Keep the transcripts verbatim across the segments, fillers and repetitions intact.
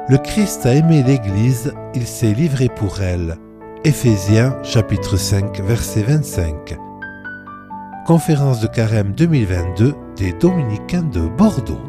Le Christ a aimé l'Église, il s'est livré pour elle. Éphésiens chapitre cinq, verset vingt-cinq. Conférence de Carême deux mille vingt-deux des Dominicains de Bordeaux.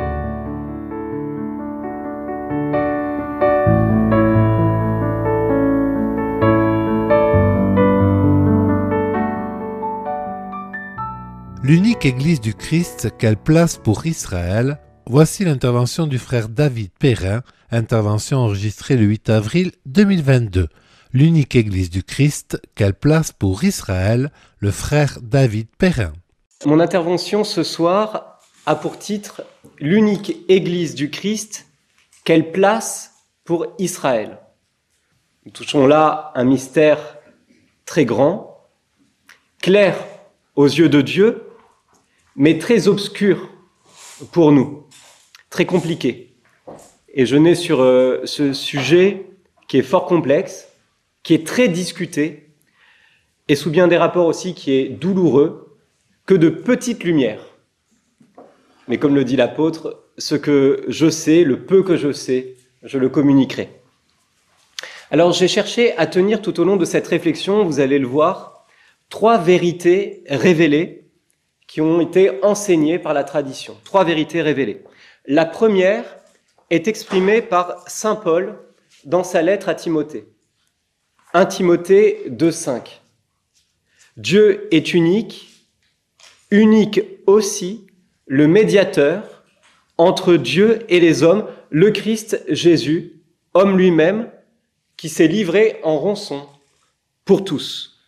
L'unique Église du Christ, quelle place pour Israël? Voici l'intervention du frère David Perrin, intervention enregistrée le huit avril deux mille vingt-deux. L'unique Église du Christ, quelle place pour Israël? Le frère David Perrin. Mon intervention ce soir a pour titre « L'unique Église du Christ, quelle place pour Israël ?» Nous touchons là un mystère très grand, clair aux yeux de Dieu, mais très obscur pour nous, très compliqué. Et je n'ai sur euh, ce sujet qui est fort complexe, qui est très discuté, et sous bien des rapports aussi qui est douloureux, que de petites lumières. Mais comme le dit l'apôtre, ce que je sais, le peu que je sais, je le communiquerai. Alors j'ai cherché à tenir tout au long de cette réflexion, vous allez le voir, trois vérités révélées qui ont été enseignées par la tradition. Trois vérités révélées. La première est exprimée par saint Paul dans sa lettre à Timothée. un Timothée deux cinq. Dieu est unique, unique aussi le médiateur entre Dieu et les hommes, le Christ Jésus, homme lui-même, qui s'est livré en rançon pour tous.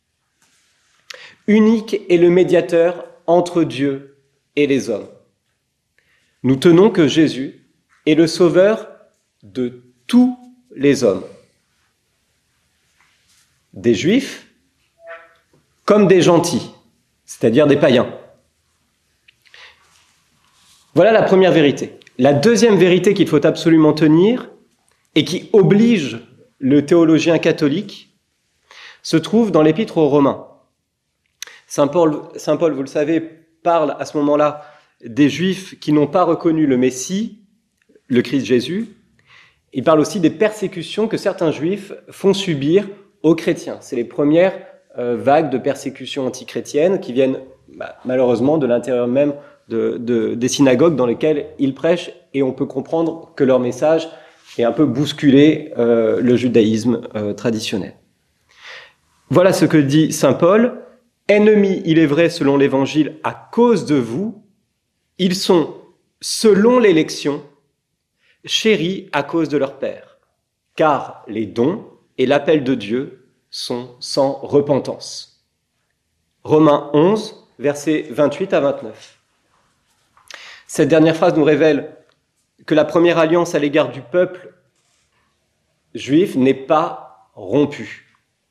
Unique est le médiateur entre Dieu et les hommes. Nous tenons que Jésus est le sauveur de tous les hommes. Des juifs comme des gentils, c'est-à-dire des païens. Voilà la première vérité. La deuxième vérité qu'il faut absolument tenir et qui oblige le théologien catholique se trouve dans l'Épître aux Romains. Saint Paul, Saint Paul, vous le savez, parle à ce moment-là des Juifs qui n'ont pas reconnu le Messie, le Christ Jésus. Il parle aussi des persécutions que certains Juifs font subir aux chrétiens. C'est les premières euh, vagues de persécutions antichrétiennes qui viennent bah, malheureusement de l'intérieur même de, de, des synagogues dans lesquelles ils prêchent, et on peut comprendre que leur message est un peu bousculé euh, le judaïsme euh, traditionnel. Voilà ce que dit saint Paul. Ennemis, il est vrai, selon l'Évangile, à cause de vous, ils sont, selon l'élection, chéris à cause de leur Père, car les dons et l'appel de Dieu sont sans repentance. Romains onze, versets vingt-huit à vingt-neuf. Cette dernière phrase nous révèle que la première alliance à l'égard du peuple juif n'est pas rompue.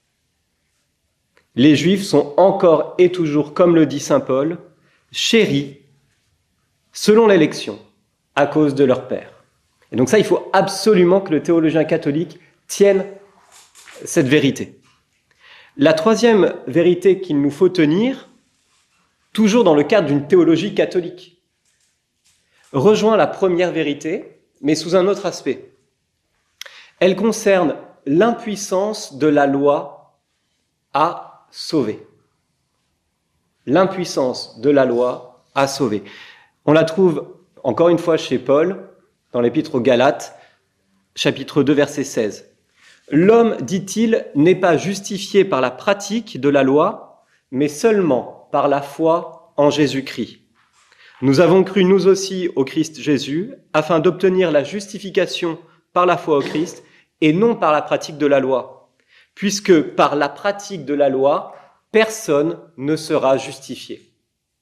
Les Juifs sont encore et toujours, comme le dit saint Paul, chéris selon l'élection à cause de leur Père. Et donc ça, il faut absolument que le théologien catholique tienne cette vérité. La troisième vérité qu'il nous faut tenir, toujours dans le cadre d'une théologie catholique, rejoint la première vérité, mais sous un autre aspect. Elle concerne l'impuissance de la loi à sauver. L'impuissance de la loi à sauver. On la trouve encore une fois chez Paul, dans l'Épître aux Galates, chapitre deux, verset seize. L'homme, dit-il, n'est pas justifié par la pratique de la loi, mais seulement par la foi en Jésus-Christ. Nous avons cru nous aussi au Christ Jésus, afin d'obtenir la justification par la foi au Christ, et non par la pratique de la loi. Puisque par la pratique de la loi, personne ne sera justifié.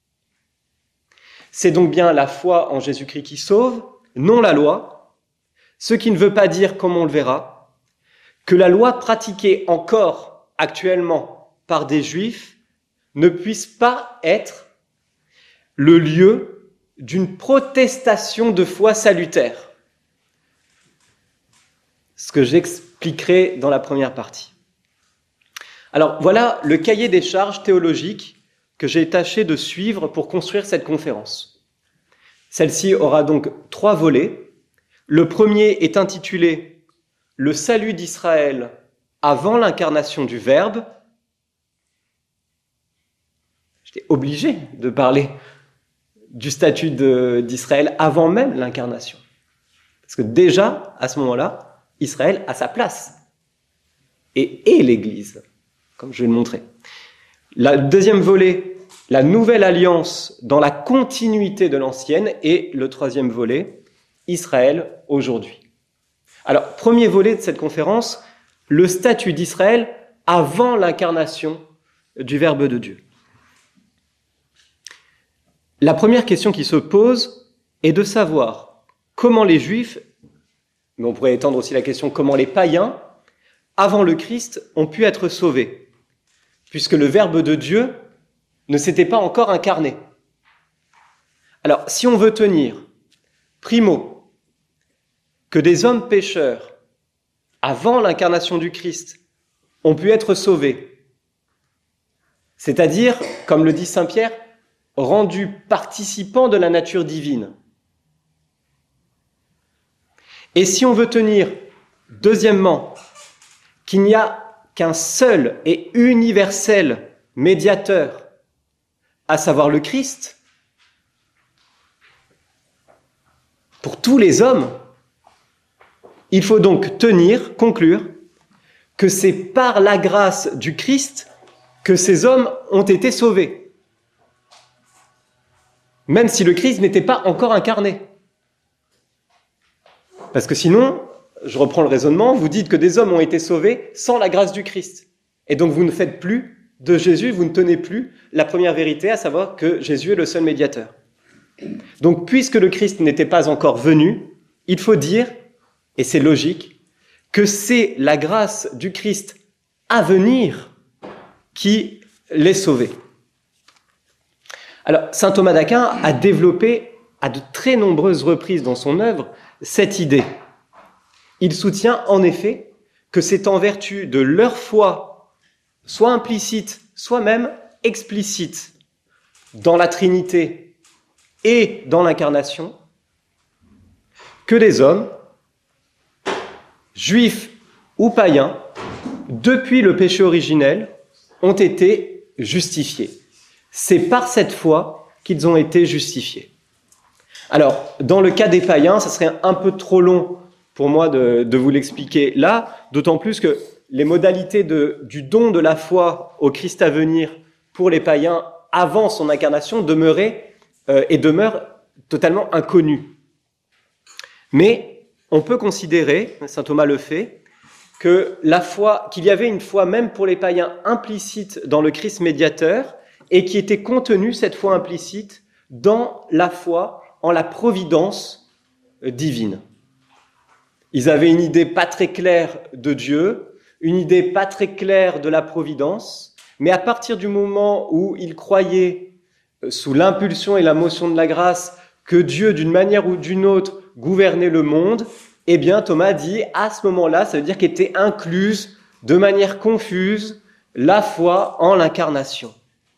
C'est donc bien la foi en Jésus-Christ qui sauve, non la loi, ce qui ne veut pas dire, comme on le verra, que la loi pratiquée encore actuellement par des Juifs ne puisse pas être le lieu d'une protestation de foi salutaire. Ce que j'expliquerai dans la première partie. Alors voilà le cahier des charges théologiques que j'ai tâché de suivre pour construire cette conférence. Celle-ci aura donc trois volets. Le premier est intitulé « Le salut d'Israël avant l'incarnation du Verbe ». J'étais obligé de parler du statut de, d'Israël avant même l'incarnation. Parce que déjà, à ce moment-là, Israël a sa place et est l'Église, comme je vais le montrer. Le deuxième volet, la nouvelle alliance dans la continuité de l'ancienne, et le troisième volet, Israël aujourd'hui. Alors, premier volet de cette conférence, le statut d'Israël avant l'incarnation du Verbe de Dieu. La première question qui se pose est de savoir comment les Juifs, mais on pourrait étendre aussi la question comment les païens, avant le Christ, ont pu être sauvés, puisque le Verbe de Dieu ne s'était pas encore incarné. Alors, si on veut tenir, primo, que des hommes pécheurs, avant l'incarnation du Christ, ont pu être sauvés, c'est-à-dire, comme le dit saint Pierre, rendus participants de la nature divine. Et si on veut tenir, deuxièmement, qu'il n'y a qu'un seul et universel médiateur, à savoir le Christ, pour tous les hommes, il faut donc tenir, conclure, que c'est par la grâce du Christ que ces hommes ont été sauvés. Même si le Christ n'était pas encore incarné. Parce que sinon, je reprends le raisonnement, vous dites que des hommes ont été sauvés sans la grâce du Christ. Et donc vous ne faites plus de Jésus, vous ne tenez plus la première vérité, à savoir que Jésus est le seul médiateur. Donc puisque le Christ n'était pas encore venu, il faut dire, et c'est logique, que c'est la grâce du Christ à venir qui les sauvés. Alors, saint Thomas d'Aquin a développé à de très nombreuses reprises dans son œuvre cette idée. Il soutient en effet que c'est en vertu de leur foi, soit implicite, soit même explicite, dans la Trinité et dans l'incarnation, que les hommes, juifs ou païens, depuis le péché originel, ont été justifiés. C'est par cette foi qu'ils ont été justifiés. Alors, dans le cas des païens, ça serait un peu trop long pour moi de, de vous l'expliquer là, d'autant plus que les modalités de, du don de la foi au Christ à venir pour les païens avant son incarnation demeuraient euh, et demeurent totalement inconnues. Mais on peut considérer, saint Thomas le fait, que la foi, qu'il y avait une foi même pour les païens implicite dans le Christ médiateur, et qui était contenue, cette foi implicite, dans la foi en la providence divine. Ils avaient une idée pas très claire de Dieu, une idée pas très claire de la providence, mais à partir du moment où ils croyaient, sous l'impulsion et la motion de la grâce, que Dieu, d'une manière ou d'une autre, gouvernait le monde, eh bien, Thomas dit, à ce moment-là, ça veut dire qu'était incluse, de manière confuse, la foi en l'incarnation.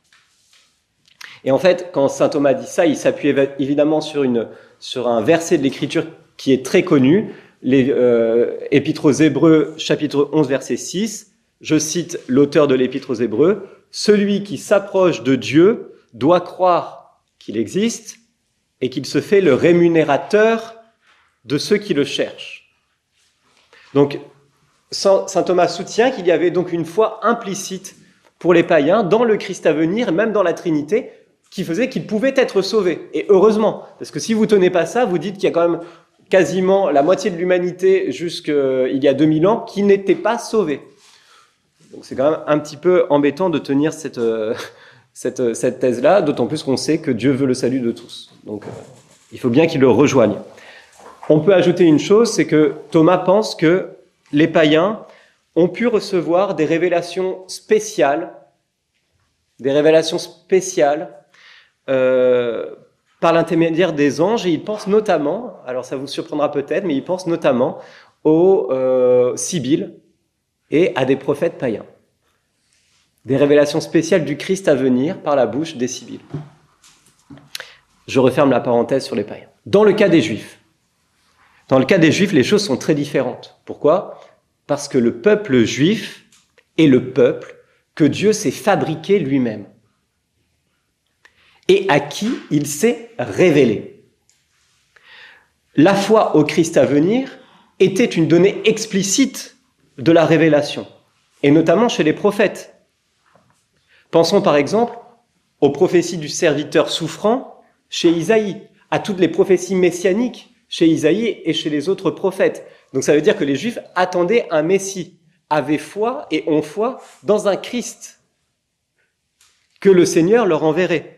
Et en fait, quand saint Thomas dit ça, il s'appuie évidemment sur, une, sur un verset de l'Écriture qui est très connu, les euh, Épîtres aux Hébreux, chapitre onze, verset six. Je cite l'auteur de l'Épître aux Hébreux, « Celui qui s'approche de Dieu doit croire qu'il existe et qu'il se fait le rémunérateur de ceux qui le cherchent. » Donc, saint Thomas soutient qu'il y avait donc une foi implicite pour les païens dans le Christ à venir, même dans la Trinité, qui faisait qu'ils pouvaient être sauvés. Et heureusement, parce que si vous ne tenez pas ça, vous dites qu'il y a quand même quasiment la moitié de l'humanité jusqu'il y a deux mille ans qui n'était pas sauvée. Donc c'est quand même un petit peu embêtant de tenir cette, euh, cette, cette thèse-là, d'autant plus qu'on sait que Dieu veut le salut de tous. Donc euh, il faut bien qu'il le rejoigne. On peut ajouter une chose, c'est que Thomas pense que les païens ont pu recevoir des révélations spéciales, des révélations spéciales euh, par l'intermédiaire des anges, et il pense notamment, alors ça vous surprendra peut-être, mais il pense notamment aux euh, Sibylles et à des prophètes païens. Des révélations spéciales du Christ à venir par la bouche des Sibylles. Je referme la parenthèse sur les païens. Dans le cas des Juifs, Dans le cas des Juifs, les choses sont très différentes. Pourquoi ? Parce que le peuple juif est le peuple que Dieu s'est fabriqué lui-même et à qui il s'est révélé. La foi au Christ à venir était une donnée explicite de la révélation, et notamment chez les prophètes. Pensons par exemple aux prophéties du serviteur souffrant chez Isaïe, à toutes les prophéties messianiques chez Isaïe et chez les autres prophètes. Donc ça veut dire que les Juifs attendaient un Messie, avaient foi et ont foi dans un Christ que le Seigneur leur enverrait.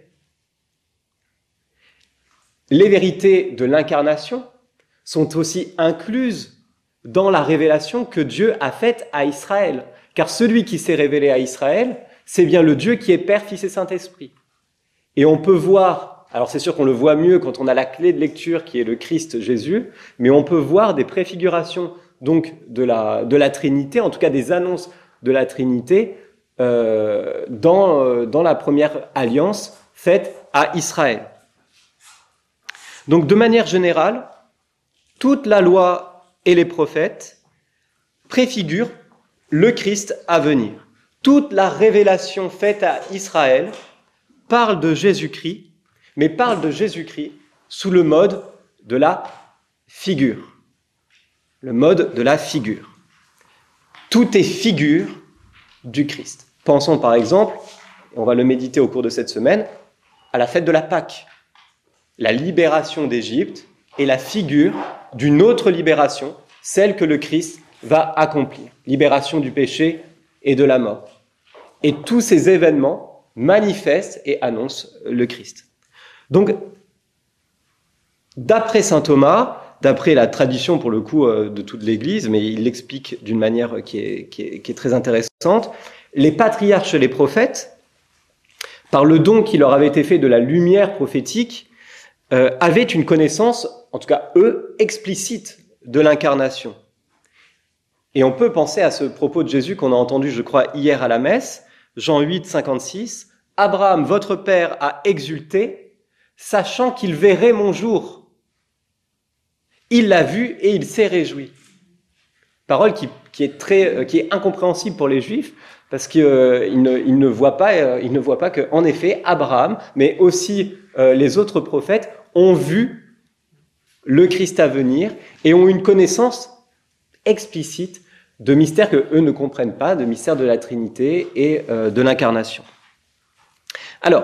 Les vérités de l'incarnation sont aussi incluses dans la révélation que Dieu a faite à Israël. Car celui qui s'est révélé à Israël, c'est bien le Dieu qui est Père, Fils et Saint-Esprit. Et on peut voir, alors c'est sûr qu'on le voit mieux quand on a la clé de lecture qui est le Christ Jésus, mais on peut voir des préfigurations donc de la, de la Trinité, en tout cas des annonces de la Trinité, euh, dans, euh, dans la première alliance faite à Israël. Donc de manière générale, toute la loi et les prophètes préfigurent le Christ à venir. Toute la révélation faite à Israël parle de Jésus-Christ, mais parle de Jésus-Christ sous le mode de la figure. Le mode de la figure. Tout est figure du Christ. Pensons par exemple, on va le méditer au cours de cette semaine, à la fête de la Pâque. La libération d'Égypte est la figure d'une autre libération, celle que le Christ va accomplir. Libération du péché et de la mort. Et tous ces événements manifestent et annoncent le Christ. Donc, d'après saint Thomas, d'après la tradition pour le coup de toute l'Église, mais il l'explique d'une manière qui est, qui est, qui est très intéressante, les patriarches et les prophètes, par le don qui leur avait été fait de la lumière prophétique, euh, avaient une connaissance, en tout cas eux, explicite de l'incarnation. Et on peut penser à ce propos de Jésus qu'on a entendu, je crois, hier à la messe, Jean huit, cinquante-six, « Abraham, votre père, a exulté, sachant qu'il verrait mon jour. Il l'a vu et il s'est réjoui. » Parole qui, qui, est très, qui est incompréhensible pour les Juifs, parce qu'ils euh, ne, ils ne voient pas, euh, ils ne voient pas que, en effet, Abraham, mais aussi euh, les autres prophètes, ont vu le Christ à venir et ont une connaissance explicite de mystères que eux ne comprennent pas, de mystères de la Trinité et euh, de l'incarnation. Alors,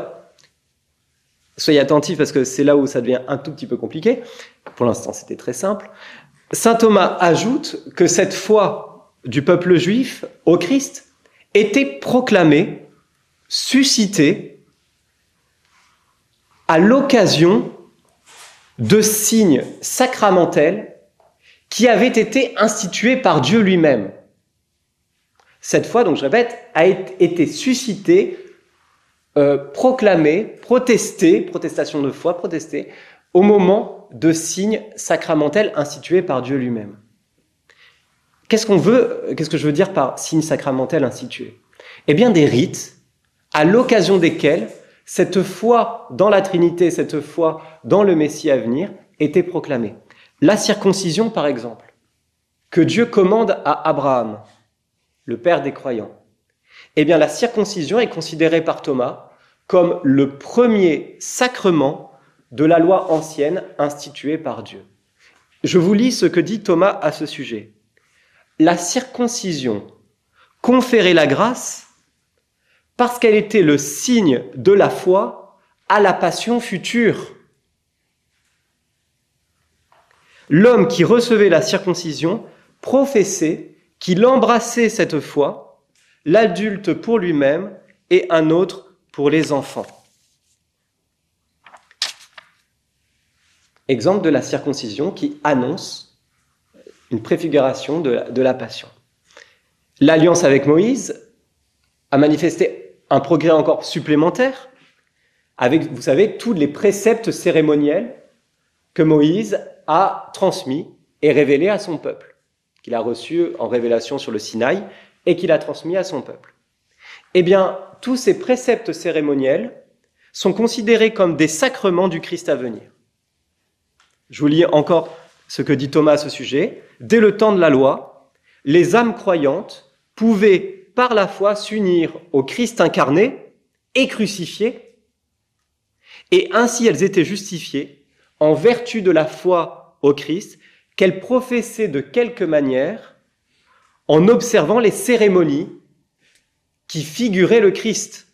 soyez attentifs parce que c'est là où ça devient un tout petit peu compliqué. Pour l'instant, c'était très simple. Saint Thomas ajoute que cette foi du peuple juif au Christ était proclamée, suscitée à l'occasion de signes sacramentels qui avaient été institués par Dieu lui-même. Cette foi, donc je répète, a été suscitée, euh, proclamée, protestée, protestation de foi, protestée, au moment de signes sacramentels institués par Dieu lui-même. Qu'est-ce qu'on veut, qu'est-ce que je veux dire par signes sacramentels institués ? Eh bien, des rites à l'occasion desquels cette foi dans la Trinité, cette foi dans le Messie à venir était proclamée. La circoncision, par exemple, que Dieu commande à Abraham, le père des croyants. Eh bien, la circoncision est considérée par Thomas comme le premier sacrement de la loi ancienne instituée par Dieu. Je vous lis ce que dit Thomas à ce sujet. La circoncision conférait la grâce parce qu'elle était le signe de la foi à la passion future. L'homme qui recevait la circoncision professait qu'il embrassait cette foi, l'adulte pour lui-même et un autre pour les enfants. Exemple de la circoncision qui annonce une préfiguration de la, de la passion. L'alliance avec Moïse a manifesté un progrès encore supplémentaire avec, vous savez, tous les préceptes cérémoniels que Moïse a transmis et révélés à son peuple, qu'il a reçus en révélation sur le Sinaï et qu'il a transmis à son peuple. Eh bien, tous ces préceptes cérémoniels sont considérés comme des sacrements du Christ à venir. Je vous lis encore ce que dit Thomas à ce sujet. Dès le temps de la loi, les âmes croyantes pouvaient par la foi s'unir au Christ incarné et crucifié, et ainsi elles étaient justifiées en vertu de la foi au Christ qu'elles professaient de quelque manière en observant les cérémonies qui figuraient le Christ.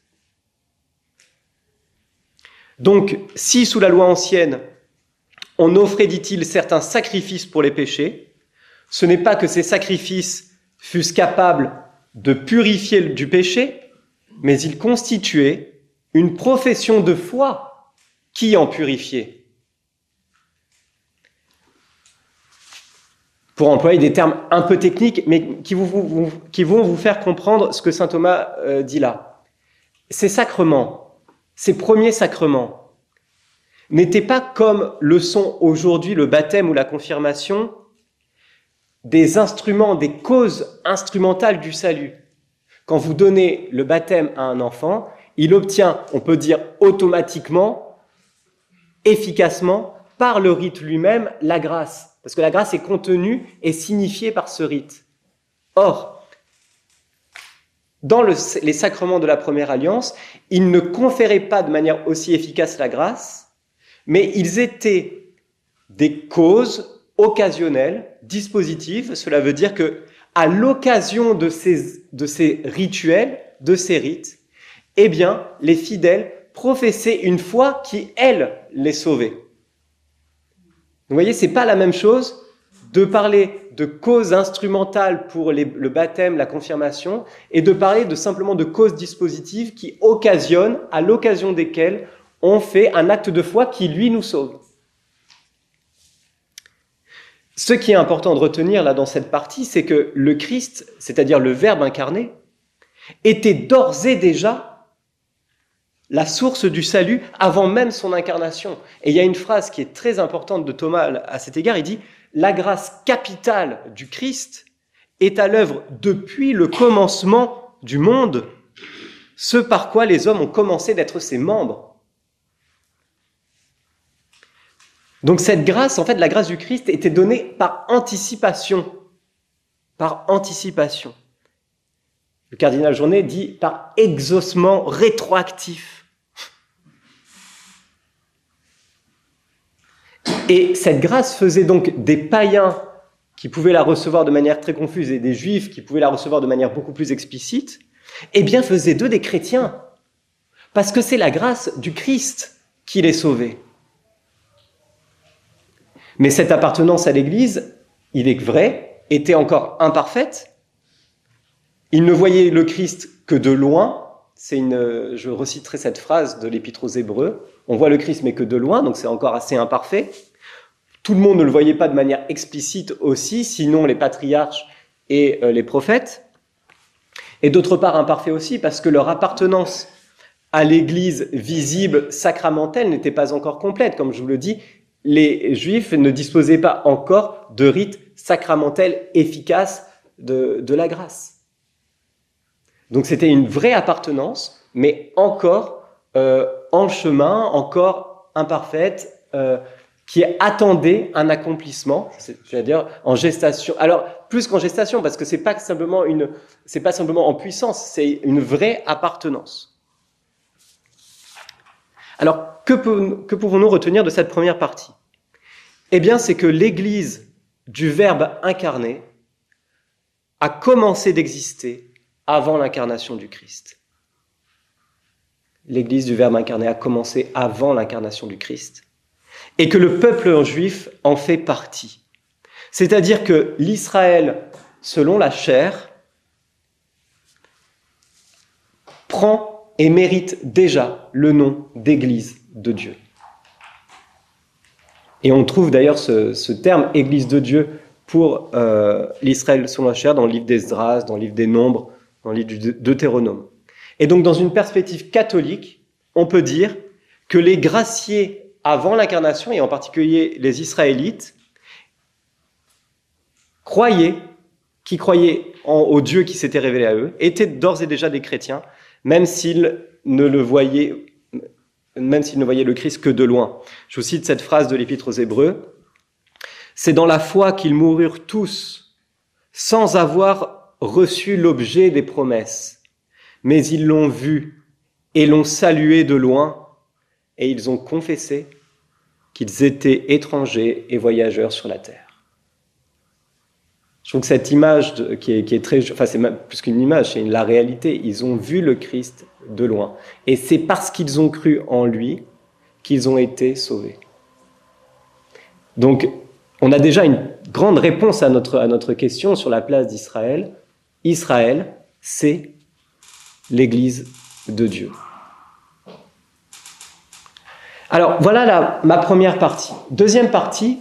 Donc, si sous la loi ancienne, on offrait, dit-il, certains sacrifices pour les péchés, ce n'est pas que ces sacrifices fussent capables de purifier du péché, mais ils constituaient une profession de foi qui en purifiait. Pour employer des termes un peu techniques, mais qui, vous, vous, qui vont vous faire comprendre ce que saint Thomas euh, dit là. Ces sacrements, ces premiers sacrements, n'étaient pas comme le sont aujourd'hui le baptême ou la confirmation, des instruments, des causes instrumentales du salut. Quand vous donnez le baptême à un enfant, il obtient, on peut dire automatiquement, efficacement, par le rite lui-même, la grâce. Parce que la grâce est contenue et signifiée par ce rite. Or, dans le, les sacrements de la première alliance, ils ne conféraient pas de manière aussi efficace la grâce, mais ils étaient des causes occasionnelles, dispositives. Cela veut dire que, à l'occasion de ces, de ces rituels, de ces rites, eh bien, les fidèles professaient une foi qui, elle, les sauvait. Vous voyez, c'est pas la même chose de parler de causes instrumentales pour les, le baptême, la confirmation, et de parler de simplement de causes dispositives qui occasionnent, à l'occasion desquelles on fait un acte de foi qui, lui, nous sauve. Ce qui est important de retenir là dans cette partie, c'est que le Christ, c'est-à-dire le Verbe incarné, était d'ores et déjà la source du salut avant même son incarnation. Et il y a une phrase qui est très importante de Thomas à cet égard, il dit « La grâce capitale du Christ est à l'œuvre depuis le commencement du monde, ce par quoi les hommes ont commencé d'être ses membres. » Donc cette grâce, en fait, la grâce du Christ était donnée par anticipation. Par anticipation. Le cardinal Journet dit par exaucement rétroactif. Et cette grâce faisait donc des païens qui pouvaient la recevoir de manière très confuse et des juifs qui pouvaient la recevoir de manière beaucoup plus explicite, eh bien faisait d'eux des chrétiens. Parce que c'est la grâce du Christ qui les sauvait. Mais cette appartenance à l'Église, il est vrai, était encore imparfaite. Ils ne voyaient le Christ que de loin. C'est une, je reciterai cette phrase de l'Épître aux Hébreux. On voit le Christ mais que de loin, donc c'est encore assez imparfait. Tout le monde ne le voyait pas de manière explicite aussi, sinon les patriarches et euh, les prophètes. Et d'autre part imparfait aussi parce que leur appartenance à l'Église visible, sacramentelle, n'était pas encore complète. Comme je vous le dis, les Juifs ne disposaient pas encore de rite sacramentel efficace de, de la grâce. Donc c'était une vraie appartenance, mais encore euh, en chemin, encore imparfaite, euh, qui attendait un accomplissement, c'est-à-dire en gestation. Alors plus qu'en gestation, parce que c'est pas simplement une, c'est pas simplement en puissance, c'est une vraie appartenance. Alors que, peut, que pouvons-nous retenir de cette première partie ? Eh bien, c'est que l'Église du Verbe incarné a commencé d'exister avant l'incarnation du Christ. L'Église du Verbe incarné a commencé avant l'incarnation du Christ et que le peuple juif en fait partie. C'est-à-dire que l'Israël, selon la chair, prend et mérite déjà le nom d'Église de Dieu. Et on trouve d'ailleurs ce, ce terme « Église de Dieu » pour euh, l'Israël selon la chair dans le livre d'Esdras, dans le livre des Nombres, dans le livre du Deutéronome. Et donc, dans une perspective catholique, on peut dire que les graciés avant l'incarnation, et en particulier les Israélites, croyaient, qui croyaient en, au Dieu qui s'était révélé à eux, étaient d'ores et déjà des chrétiens, même s'ils ne le voyaient, même s'ils ne voyaient le Christ que de loin. Je vous cite cette phrase de l'Épître aux Hébreux. C'est dans la foi qu'ils moururent tous, sans avoir reçu l'objet des promesses. Mais ils l'ont vu et l'ont salué de loin, et ils ont confessé qu'ils étaient étrangers et voyageurs sur la terre. Je trouve que cette image de, qui, est, qui est très... Enfin, c'est même plus qu'une image, c'est la réalité. Ils ont vu le Christ de loin. Et c'est parce qu'ils ont cru en lui qu'ils ont été sauvés. Donc, on a déjà une grande réponse à notre, à notre question sur la place d'Israël. Israël, c'est l'Église de Dieu. Alors, voilà la, ma première partie. Deuxième partie,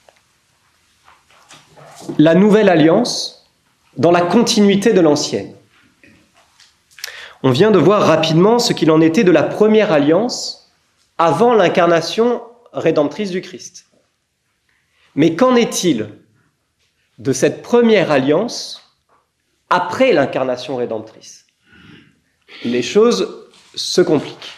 la nouvelle alliance dans la continuité de l'ancienne. On vient de voir rapidement ce qu'il en était de la première alliance avant l'incarnation rédemptrice du Christ. Mais qu'en est-il de cette première alliance après l'incarnation rédemptrice? Les choses se compliquent.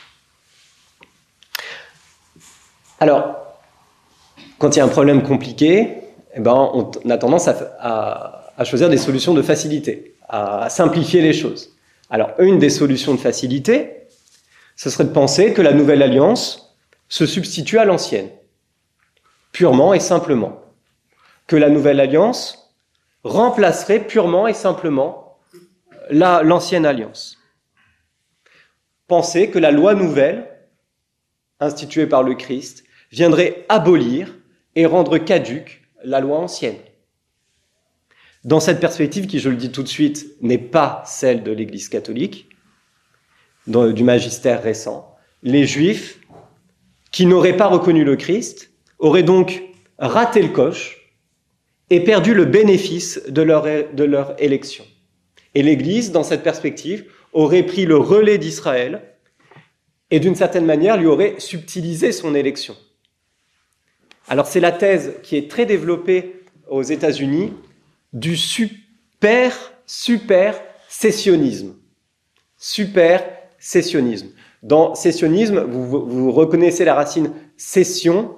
Alors, quand il y a un problème compliqué, eh ben, on a tendance à, à, à choisir des solutions de facilité, à, à simplifier les choses. Alors, une des solutions de facilité, ce serait de penser que la nouvelle alliance se substitue à l'ancienne, purement et simplement. Que la nouvelle alliance remplacerait purement et simplement la, l'ancienne alliance. Penser que la loi nouvelle, instituée par le Christ, viendrait abolir et rendre caduque la loi ancienne. Dans cette perspective, qui, je le dis tout de suite, n'est pas celle de l'Église catholique, dans, du magistère récent, les Juifs, qui n'auraient pas reconnu le Christ, auraient donc raté le coche et perdu le bénéfice de leur, de leur élection. Et l'Église, dans cette perspective, aurait pris le relais d'Israël et d'une certaine manière lui aurait subtilisé son élection. Alors c'est la thèse qui est très développée aux États-Unis du super, super sécessionnisme. Super sécessionnisme. Dans sécessionnisme, vous, vous reconnaissez la racine cession,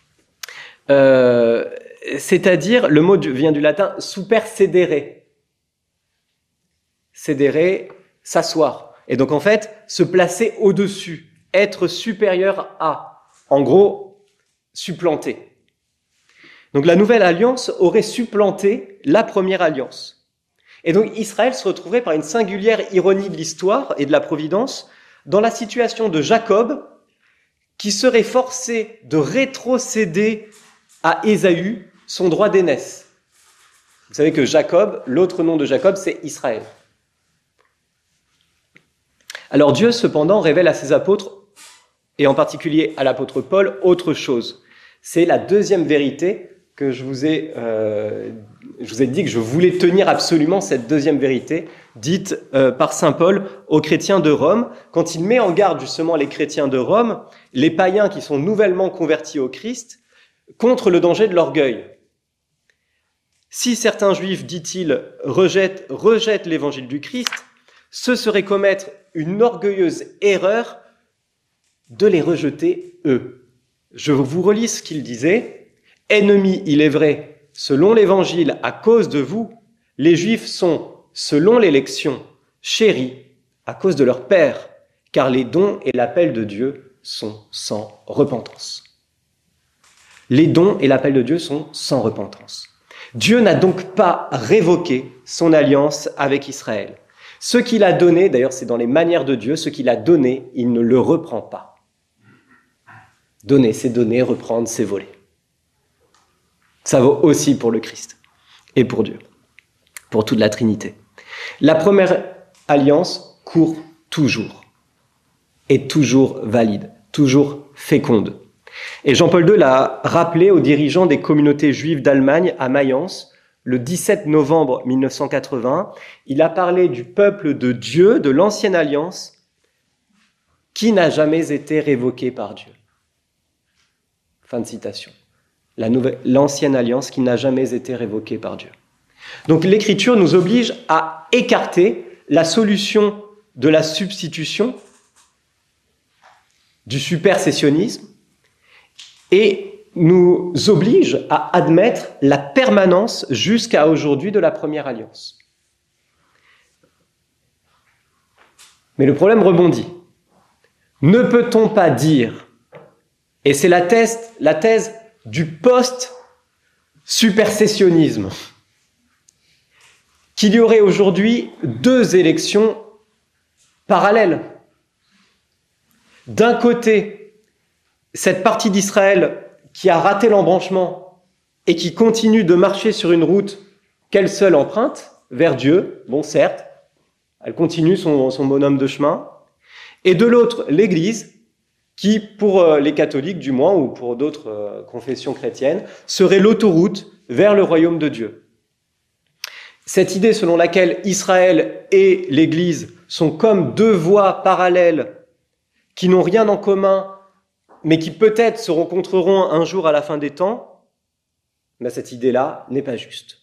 euh, c'est-à-dire, le mot vient du latin super sedere. Sedere, s'asseoir. Et donc en fait, se placer au-dessus, être supérieur à. En gros, supplanter. Donc la nouvelle alliance aurait supplanté la première alliance. Et donc Israël se retrouverait par une singulière ironie de l'histoire et de la providence dans la situation de Jacob qui serait forcé de rétrocéder à Ésaü son droit d'aînesse. Vous savez que Jacob, l'autre nom de Jacob, c'est Israël. Alors Dieu, cependant, révèle à ses apôtres, et en particulier à l'apôtre Paul, autre chose. C'est la deuxième vérité que je vous ai, euh, je vous ai dit que je voulais tenir absolument, cette deuxième vérité, dite euh, par saint Paul aux chrétiens de Rome, quand il met en garde justement les chrétiens de Rome, les païens qui sont nouvellement convertis au Christ, contre le danger de l'orgueil. Si certains juifs, dit-il, rejettent, rejettent l'évangile du Christ, ce serait commettre une orgueilleuse erreur de les rejeter eux. Je vous relis ce qu'il disait. « Ennemis, il est vrai, selon l'évangile, à cause de vous, les Juifs sont, selon l'élection, chéris à cause de leur Père, car les dons et l'appel de Dieu sont sans repentance. » Les dons et l'appel de Dieu sont sans repentance. Dieu n'a donc pas révoqué son alliance avec Israël. Ce qu'il a donné, d'ailleurs c'est dans les manières de Dieu, ce qu'il a donné, il ne le reprend pas. Donner, c'est donner, reprendre, c'est voler. Ça vaut aussi pour le Christ et pour Dieu, pour toute la Trinité. La première alliance court toujours, est toujours valide, toujours féconde. Et Jean-Paul deux l'a rappelé aux dirigeants des communautés juives d'Allemagne à Mayence, le dix-sept novembre mille neuf cent quatre-vingts. Il a parlé du peuple de Dieu, de l'ancienne alliance, qui n'a jamais été révoqué par Dieu. Fin de citation. La nouvelle, l'ancienne alliance qui n'a jamais été révoquée par Dieu. Donc l'Écriture nous oblige à écarter la solution de la substitution, du supersessionnisme, et nous oblige à admettre la permanence jusqu'à aujourd'hui de la première alliance. Mais le problème rebondit. Ne peut-on pas dire, et c'est la thèse, la thèse du post-supersessionnisme, qu'il y aurait aujourd'hui deux élections parallèles. D'un côté, cette partie d'Israël qui a raté l'embranchement et qui continue de marcher sur une route qu'elle seule emprunte vers Dieu, bon certes, elle continue son, son bonhomme de chemin, et de l'autre, l'Église, qui, pour les catholiques du moins, ou pour d'autres euh, confessions chrétiennes, serait l'autoroute vers le royaume de Dieu. Cette idée selon laquelle Israël et l'Église sont comme deux voies parallèles qui n'ont rien en commun, mais qui peut-être se rencontreront un jour à la fin des temps, ben cette idée-là n'est pas juste.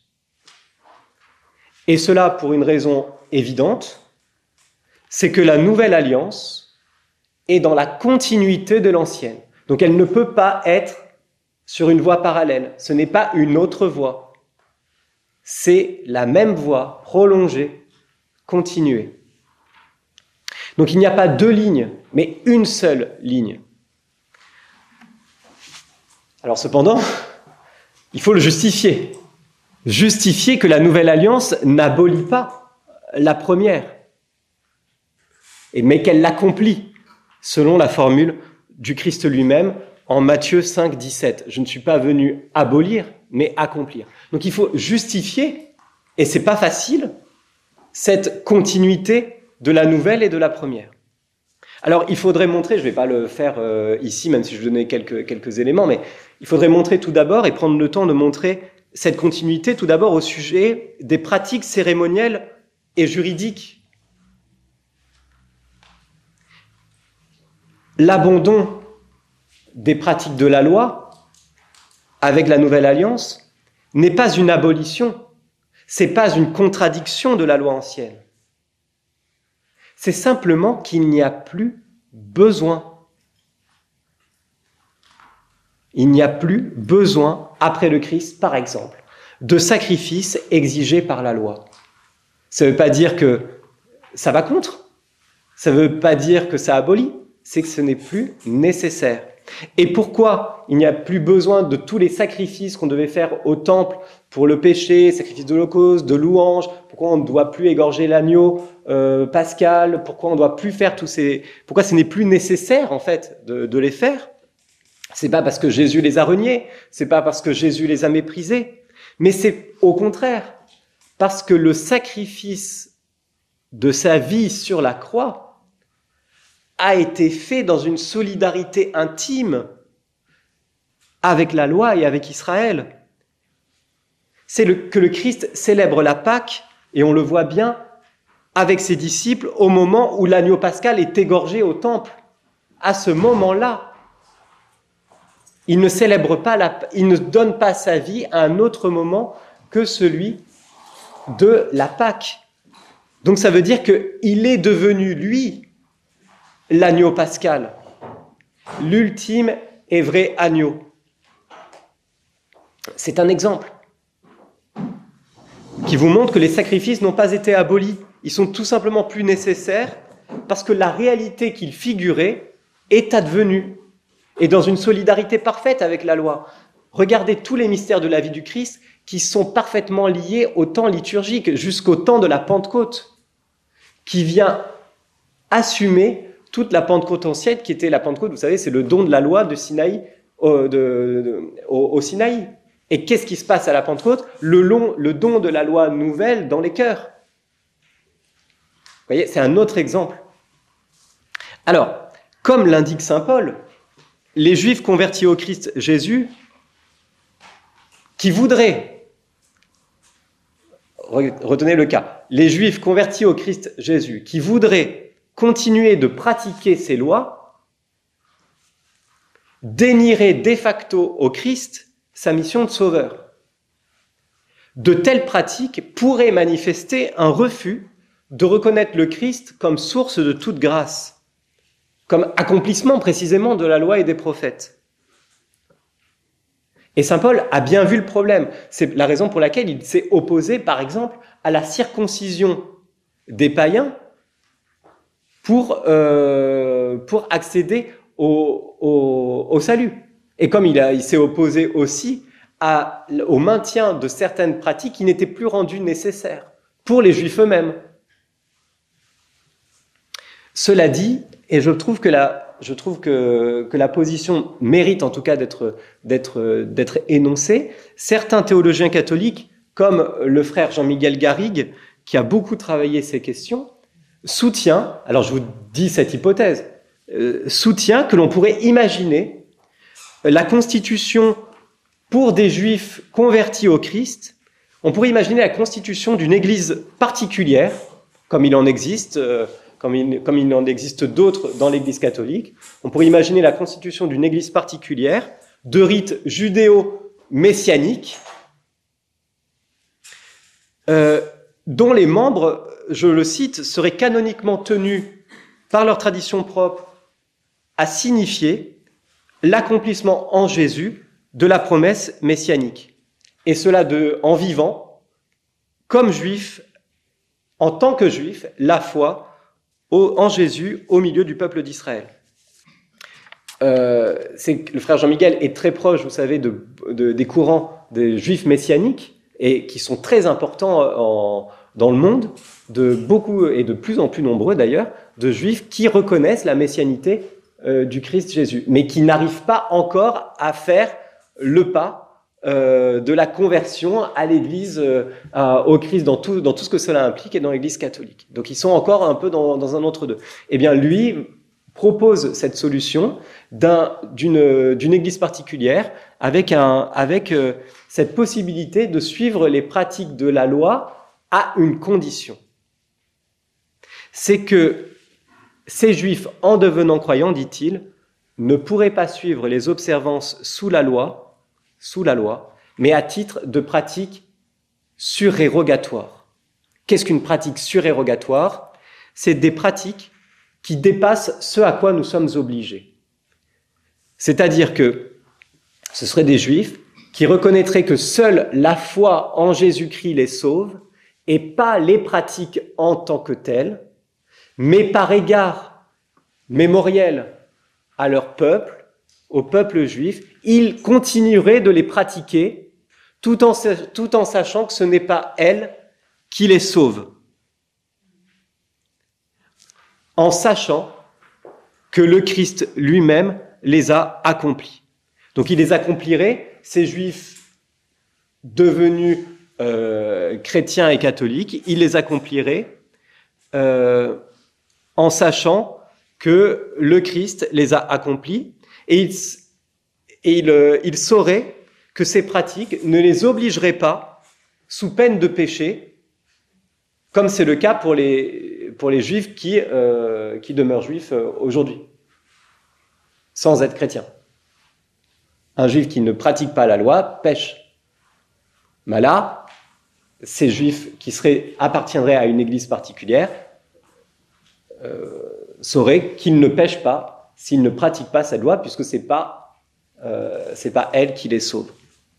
Et cela pour une raison évidente, c'est que la nouvelle alliance est dans la continuité de l'ancienne. Donc elle ne peut pas être sur une voie parallèle. Ce n'est pas une autre voie. C'est la même voie, prolongée, continuée. Donc il n'y a pas deux lignes, mais une seule ligne. Alors cependant, il faut le justifier. Justifier que la nouvelle alliance n'abolit pas la première, et mais qu'elle l'accomplit, selon la formule du Christ lui-même en Matthieu cinq, dix-sept. Je ne suis pas venu abolir, mais accomplir. Donc il faut justifier, et c'est pas facile, cette continuité de la nouvelle et de la première. Alors il faudrait montrer, je ne vais pas le faire euh, ici, même si je donnais quelques, quelques éléments, mais il faudrait montrer tout d'abord et prendre le temps de montrer cette continuité tout d'abord au sujet des pratiques cérémonielles et juridiques. L'abandon des pratiques de la loi avec la nouvelle alliance n'est pas une abolition, c'est pas une contradiction de la loi ancienne. C'est simplement qu'il n'y a plus besoin. Il n'y a plus besoin, après le Christ, par exemple, de sacrifices exigés par la loi. Ça ne veut pas dire que ça va contre, ça ne veut pas dire que ça abolit, c'est que ce n'est plus nécessaire. Et pourquoi il n'y a plus besoin de tous les sacrifices qu'on devait faire au temple pour le péché, sacrifice d'holocauste, de louange, pourquoi on ne doit plus égorger l'agneau euh, pascal, pourquoi on ne doit plus faire tous ces... Pourquoi ce n'est plus nécessaire, en fait, de, de les faire? C'est pas parce que Jésus les a reniés, c'est pas parce que Jésus les a méprisés, mais c'est au contraire parce que le sacrifice de sa vie sur la croix a été fait dans une solidarité intime avec la loi et avec Israël. C'est le, que le Christ célèbre la Pâque, et on le voit bien avec ses disciples au moment où l'agneau pascal est égorgé au temple. À ce moment-là, il ne célèbre pas, la, il ne donne pas sa vie à un autre moment que celui de la Pâque. Donc ça veut dire qu'il est devenu, lui, l'agneau pascal, l'ultime et vrai agneau. C'est un exemple qui vous montre que les sacrifices n'ont pas été abolis. Ils sont tout simplement plus nécessaires parce que la réalité qu'ils figuraient est advenue et dans une solidarité parfaite avec la loi. Regardez tous les mystères de la vie du Christ qui sont parfaitement liés au temps liturgique jusqu'au temps de la Pentecôte, qui vient assumer toute la Pentecôte ancienne, qui était la Pentecôte, vous savez, c'est le don de la loi de Sinaï, euh, de, de, au, au Sinaï. Et qu'est-ce qui se passe à la Pentecôte? le, long, le don de la loi nouvelle dans les cœurs. Vous voyez, c'est un autre exemple. Alors, comme l'indique saint Paul, les Juifs convertis au Christ Jésus, qui voudraient, retenez le cas, les Juifs convertis au Christ Jésus, qui voudraient continuer de pratiquer ces lois, dénierait de facto au Christ sa mission de sauveur. De telles pratiques pourraient manifester un refus de reconnaître le Christ comme source de toute grâce, comme accomplissement précisément de la loi et des prophètes. Et saint Paul a bien vu le problème. C'est la raison pour laquelle il s'est opposé, par exemple, à la circoncision des païens pour, euh, pour accéder au, au, au salut. Et comme il, a, il s'est opposé aussi à, au maintien de certaines pratiques qui n'étaient plus rendues nécessaires pour les Juifs eux-mêmes. Cela dit, et je trouve que la, je trouve que, que la position mérite en tout cas d'être, d'être, d'être énoncée, certains théologiens catholiques, comme le frère Jean-Miguel Garrigue, qui a beaucoup travaillé ces questions, soutient, alors je vous dis cette hypothèse, euh, soutient que l'on pourrait imaginer la constitution pour des Juifs convertis au Christ, on pourrait imaginer la constitution d'une église particulière, comme il en existe, euh, comme, il, comme il en existe d'autres dans l'église catholique. On pourrait imaginer la constitution d'une église particulière, de rite judéo-messianique, euh, dont les membres, je le cite, seraient canoniquement tenus par leur tradition propre à signifier l'accomplissement en Jésus de la promesse messianique. Et cela de, en vivant, comme juif, en tant que juif, la foi au, en Jésus au milieu du peuple d'Israël. Euh, c'est, le frère Jean-Miguel est très proche, vous savez, de, de, des courants des juifs messianiques, et qui sont très importants en, dans le monde, de beaucoup, et de plus en plus nombreux d'ailleurs, de juifs qui reconnaissent la messianité euh, du Christ Jésus, mais qui n'arrivent pas encore à faire le pas euh, de la conversion à l'Église, euh, à, au Christ, dans tout, dans tout ce que cela implique, et dans l'Église catholique. Donc ils sont encore un peu dans, dans un entre-deux. Eh bien, lui propose cette solution d'un, d'une, d'une Église particulière, avec, un, avec euh, cette possibilité de suivre les pratiques de la loi à une condition. C'est que ces Juifs, en devenant croyants, dit-il, ne pourraient pas suivre les observances sous la loi, sous la loi, mais à titre de pratique surérogatoire. Qu'est-ce qu'une pratique surérogatoire ? C'est des pratiques qui dépassent ce à quoi nous sommes obligés. C'est-à-dire que ce seraient des Juifs qui reconnaîtraient que seule la foi en Jésus-Christ les sauve, et pas les pratiques en tant que telles, mais par égard mémoriel à leur peuple, au peuple juif, ils continueraient de les pratiquer tout en, tout en sachant que ce n'est pas elle qui les sauve. En sachant que le Christ lui-même les a accomplis. Donc il les accomplirait, ces Juifs devenus euh, chrétiens et catholiques, il les accomplirait euh, en sachant que le Christ les a accomplis, et il, et il, euh, il saurait que ces pratiques ne les obligeraient pas, sous peine de péché, comme c'est le cas pour les, pour les Juifs qui, euh, qui demeurent Juifs euh, aujourd'hui, sans être chrétiens. Un Juif qui ne pratique pas la loi pêche. Mais là, ces Juifs qui seraient, appartiendraient à une église particulière euh, sauraient qu'ils ne pêchent pas s'ils ne pratiquent pas cette loi, puisque c'est pas, euh, c'est pas elle qui les sauve.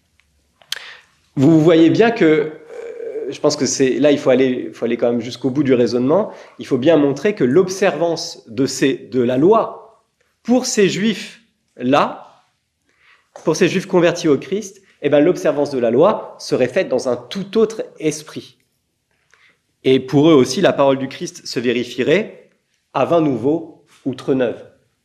Vous voyez bien que, euh, je pense que c'est là, il faut aller, il faut aller quand même jusqu'au bout du raisonnement. Il faut bien montrer que l'observance de ces, de la loi pour ces Juifs-là, pour ces Juifs convertis au Christ, eh ben, l'observance de la loi serait faite dans un tout autre esprit. Et pour eux aussi, la parole du Christ se vérifierait à vin nouveau, outre neuve.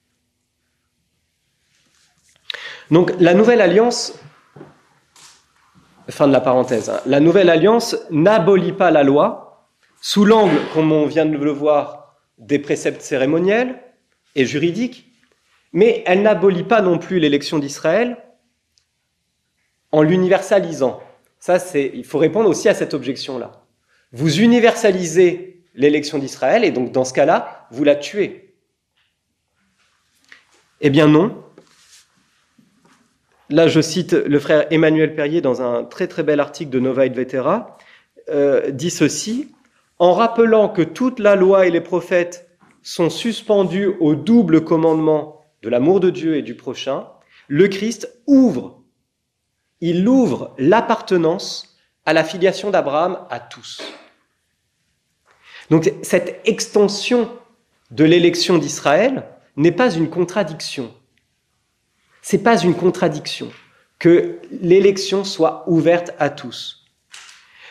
Donc, la nouvelle alliance, fin de la parenthèse, hein, la nouvelle alliance n'abolit pas la loi sous l'angle, comme on vient de le voir, des préceptes cérémoniels et juridiques, mais elle n'abolit pas non plus l'élection d'Israël en l'universalisant. Ça, c'est, il faut répondre aussi à cette objection-là. Vous universalisez l'élection d'Israël, et donc dans ce cas-là, vous la tuez. Eh bien non. Là, je cite le frère Emmanuel Perrier dans un très très bel article de Nova et Vetera, euh, dit ceci: en rappelant que toute la loi et les prophètes sont suspendus au double commandement de l'amour de Dieu et du prochain, le Christ ouvre il ouvre l'appartenance à la filiation d'Abraham à tous. Donc cette extension de l'élection d'Israël n'est pas une contradiction. C'est pas une contradiction que l'élection soit ouverte à tous. Pourquoi ?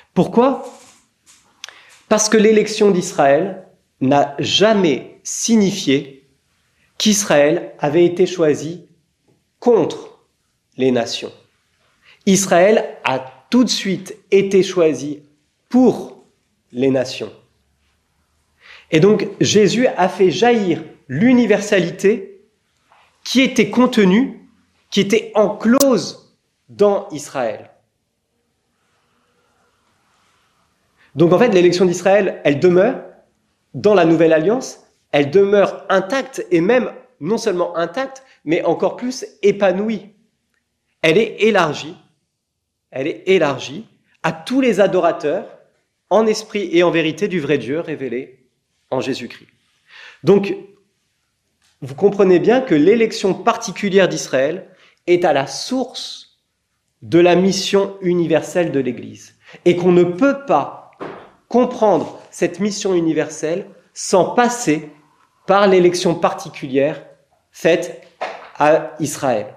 Parce que l'élection d'Israël n'a jamais signifié qu'Israël avait été choisi contre les nations. Israël a tout de suite été choisi pour les nations. Et donc Jésus a fait jaillir l'universalité qui était contenue, qui était enclose dans Israël. Donc en fait, l'élection d'Israël, elle demeure dans la Nouvelle Alliance, elle demeure intacte et même non seulement intacte, mais encore plus épanouie. Elle est élargie, elle est élargie à tous les adorateurs en esprit et en vérité du vrai Dieu révélé en Jésus-Christ. Donc, vous comprenez bien que l'élection particulière d'Israël est à la source de la mission universelle de l'Église et qu'on ne peut pas comprendre cette mission universelle sans passer par l'élection particulière faite à Israël.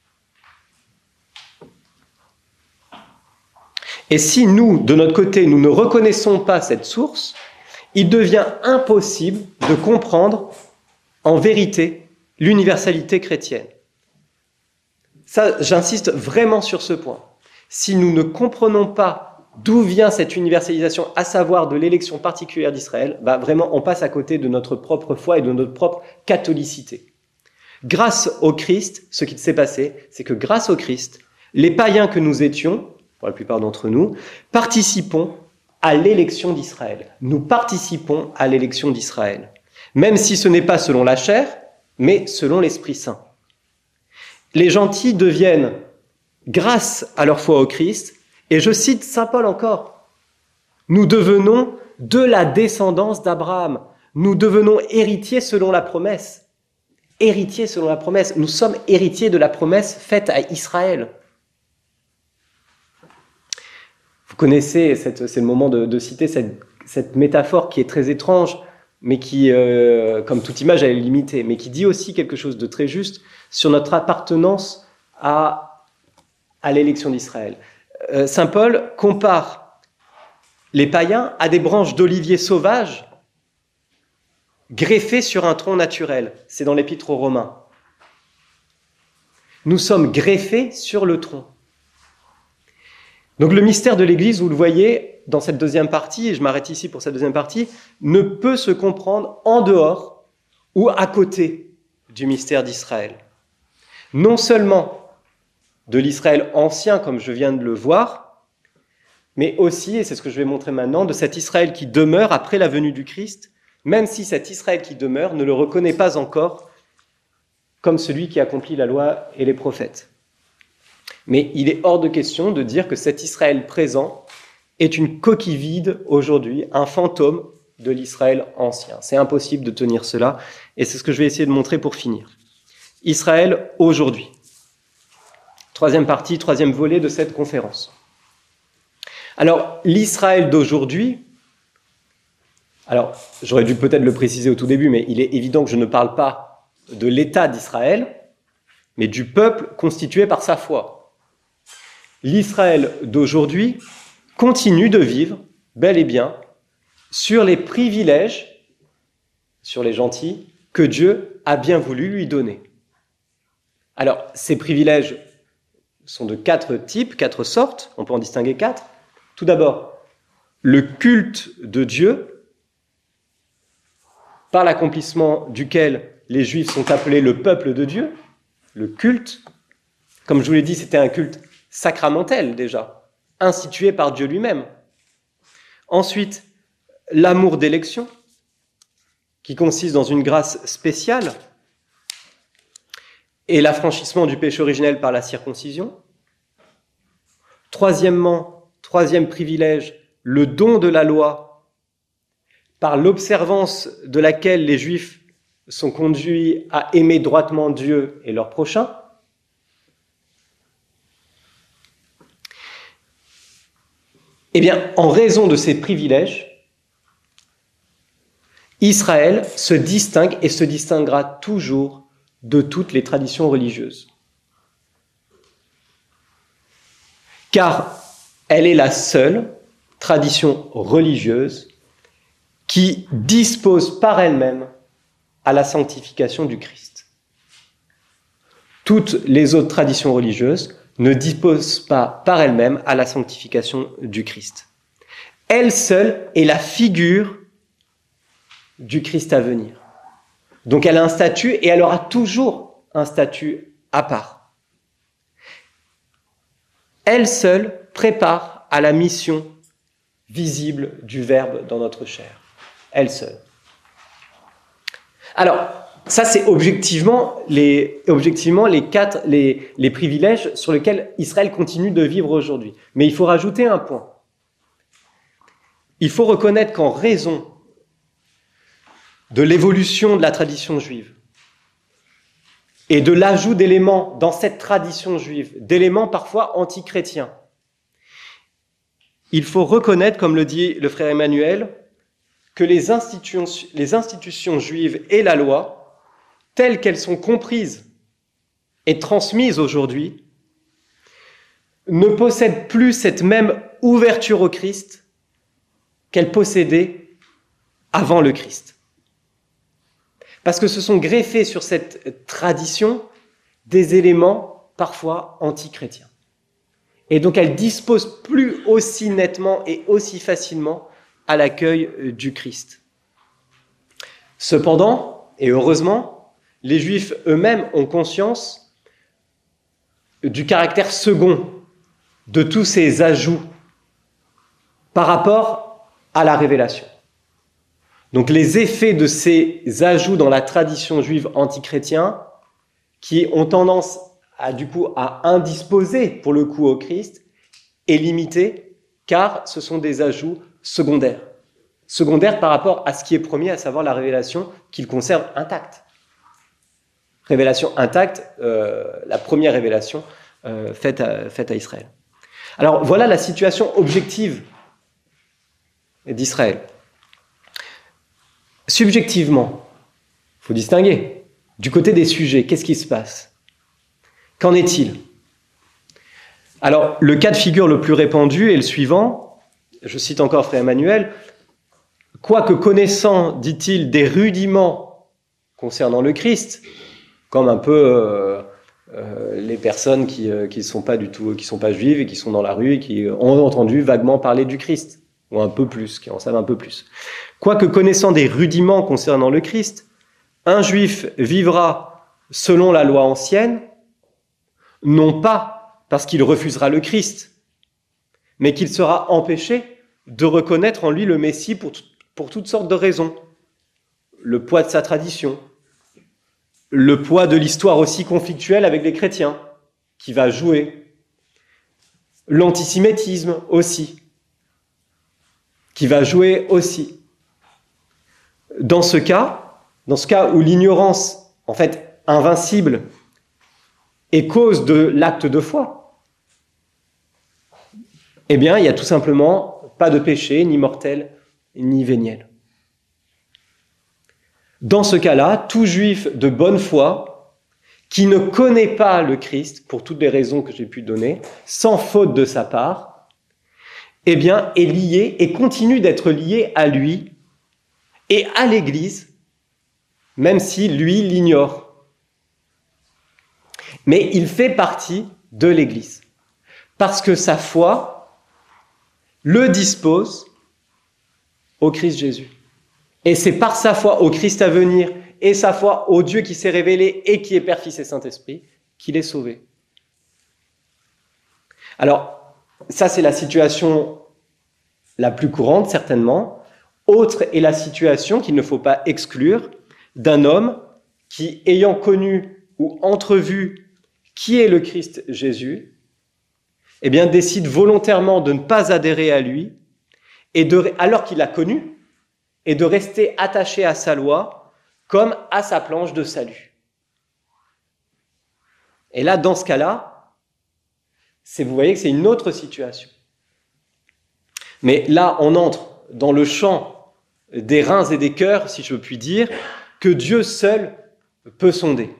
Et si nous, de notre côté, nous ne reconnaissons pas cette source, il devient impossible de comprendre en vérité l'universalité chrétienne. Ça, j'insiste vraiment sur ce point. Si nous ne comprenons pas d'où vient cette universalisation, à savoir de l'élection particulière d'Israël, bah vraiment on passe à côté de notre propre foi et de notre propre catholicité. Grâce au Christ, ce qui s'est passé, c'est que grâce au Christ, les païens que nous étions, pour la plupart d'entre nous, participons à l'élection d'Israël. Nous participons à l'élection d'Israël. Même si ce n'est pas selon la chair, mais selon l'Esprit Saint. Les gentils deviennent, grâce à leur foi au Christ, et je cite saint Paul encore, nous devenons de la descendance d'Abraham. Nous devenons héritiers selon la promesse. Héritiers selon la promesse. Nous sommes héritiers de la promesse faite à Israël. Vous connaissez, cette, c'est le moment de, de citer cette, cette métaphore qui est très étrange, mais qui, euh, comme toute image, elle est limitée, mais qui dit aussi quelque chose de très juste sur notre appartenance à, à l'élection d'Israël. Euh, saint Paul compare les païens à des branches d'olivier sauvages greffées sur un tronc naturel. C'est dans l'Épître aux Romains. Nous sommes greffés sur le tronc. Donc le mystère de l'Église, vous le voyez dans cette deuxième partie, et je m'arrête ici pour cette deuxième partie, ne peut se comprendre en dehors ou à côté du mystère d'Israël. Non seulement de l'Israël ancien, comme je viens de le voir, mais aussi, et c'est ce que je vais montrer maintenant, de cet Israël qui demeure après la venue du Christ, même si cet Israël qui demeure ne le reconnaît pas encore comme celui qui accomplit la loi et les prophètes. Mais il est hors de question de dire que cet Israël présent est une coquille vide aujourd'hui, un fantôme de l'Israël ancien. C'est impossible de tenir cela, et c'est ce que je vais essayer de montrer pour finir. Israël aujourd'hui. Troisième partie, troisième volet de cette conférence. Alors, l'Israël d'aujourd'hui, alors j'aurais dû peut-être le préciser au tout début, mais il est évident que je ne parle pas de l'État d'Israël, mais du peuple constitué par sa foi. L'Israël d'aujourd'hui continue de vivre, bel et bien, sur les privilèges, sur les gentils, que Dieu a bien voulu lui donner. Alors, ces privilèges sont de quatre types, quatre sortes, on peut en distinguer quatre. Tout d'abord, le culte de Dieu, par l'accomplissement duquel les Juifs sont appelés le peuple de Dieu, le culte. Comme je vous l'ai dit, c'était un culte sacramentel déjà, institué par Dieu lui-même. Ensuite, l'amour d'élection, qui consiste dans une grâce spéciale, et l'affranchissement du péché originel par la circoncision. Troisièmement, troisième privilège, le don de la loi, par l'observance de laquelle les Juifs sont conduits à aimer droitement Dieu et leur prochain. Eh bien, en raison de ces privilèges, Israël se distingue et se distinguera toujours de toutes les traditions religieuses. Car elle est la seule tradition religieuse qui dispose par elle-même à la sanctification du Christ. Toutes les autres traditions religieuses ne disposent pas par elles-mêmes à la sanctification du Christ. Elle seule est la figure du Christ à venir. Donc elle a un statut et elle aura toujours un statut à part. Elle seule prépare à la mission visible du Verbe dans notre chair. Elle seule. Alors, ça c'est objectivement les, objectivement les, quatre, les, les privilèges sur lesquels Israël continue de vivre aujourd'hui. Mais il faut rajouter un point. Il faut reconnaître qu'en raison de l'évolution de la tradition juive et de l'ajout d'éléments dans cette tradition juive, d'éléments parfois antichrétiens, il faut reconnaître, comme le dit le frère Emmanuel, que les institutions, les institutions juives et la loi, telles qu'elles sont comprises et transmises aujourd'hui, ne possèdent plus cette même ouverture au Christ qu'elles possédaient avant le Christ. Parce que se sont greffés sur cette tradition des éléments parfois antichrétiens. Et donc elles ne disposent plus aussi nettement et aussi facilement à l'accueil du Christ. Cependant, et heureusement, les Juifs eux-mêmes ont conscience du caractère second de tous ces ajouts par rapport à la révélation. Donc les effets de ces ajouts dans la tradition juive antichrétienne qui ont tendance à, du coup, à indisposer pour le coup au Christ est limité car ce sont des ajouts secondaires. Secondaires par rapport à ce qui est promis, à savoir la révélation qu'il conserve intacte. Révélation intacte, euh, la première révélation euh, faite, à, faite à Israël. Alors voilà la situation objective d'Israël. Subjectivement, il faut distinguer. Du côté des sujets, qu'est-ce qui se passe? Qu'en est-il? Alors, le cas de figure le plus répandu est le suivant. Je cite encore frère Emmanuel. Quoique connaissant, dit-il, des rudiments concernant le Christ, comme un peu euh, euh, les personnes qui ne euh, sont pas du tout, qui sont pas juives et qui sont dans la rue et qui ont entendu vaguement parler du Christ, ou un peu plus, qui en savent un peu plus. Quoique connaissant des rudiments concernant le Christ, un juif vivra selon la loi ancienne, non pas parce qu'il refusera le Christ, mais qu'il sera empêché de reconnaître en lui le Messie pour, t- pour toutes sortes de raisons. Le poids de sa tradition, le poids de l'histoire aussi conflictuelle avec les chrétiens, qui va jouer, l'antisémitisme aussi, qui va jouer aussi. Dans ce cas, dans ce cas où l'ignorance, en fait, invincible, est cause de l'acte de foi, eh bien, il n'y a tout simplement pas de péché, ni mortel, ni véniel. Dans ce cas-là, tout juif de bonne foi, qui ne connaît pas le Christ, pour toutes les raisons que j'ai pu donner, sans faute de sa part, eh bien, est lié et continue d'être lié à lui et à l'Église, même si lui l'ignore. Mais il fait partie de l'Église, parce que sa foi le dispose au Christ Jésus. Et c'est par sa foi au Christ à venir et sa foi au Dieu qui s'est révélé et qui est Père, Fils et Saint-Esprit qu'il est sauvé. Alors, ça c'est la situation la plus courante, certainement. Autre est la situation qu'il ne faut pas exclure d'un homme qui, ayant connu ou entrevu qui est le Christ Jésus, eh bien, décide volontairement de ne pas adhérer à lui, et de, alors qu'il l'a connu, et de rester attaché à sa loi comme à sa planche de salut. Et là, dans ce cas-là, c'est, vous voyez que c'est une autre situation. Mais là, on entre dans le champ des reins et des cœurs, si je puis dire, que Dieu seul peut sonder.